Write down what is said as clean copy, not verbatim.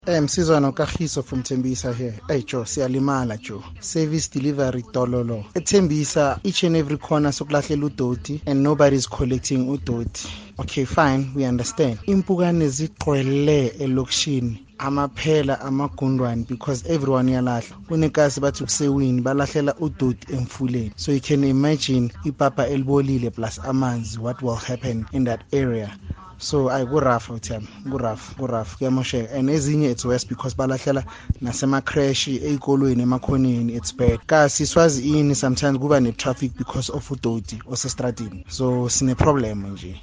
Msizwana Kagiso from Tembisa here. Hey Joe, siyalimala Joe. Service delivery dololo. Tembisa, each and every corner sokulahlela udoti and nobody's collecting udoti. Okay, fine, we understand. Impukane zigcwele elokishini. Amaphela amagundwane because everyone yalahla kunekasi bathi kusewini balahlela udoti emfuleni, so you can imagine ipapa elibolile plus amanzi, what will happen in that area. So kuraf utham kuraf kuyamosheka, and ezinye it's worse because balahlela nasemacrash ey'kolweni emakhoneni, it's bad. Kasi swazi ini sometimes kuba ne-traffic because of udoti osestradini, so sine problem nje.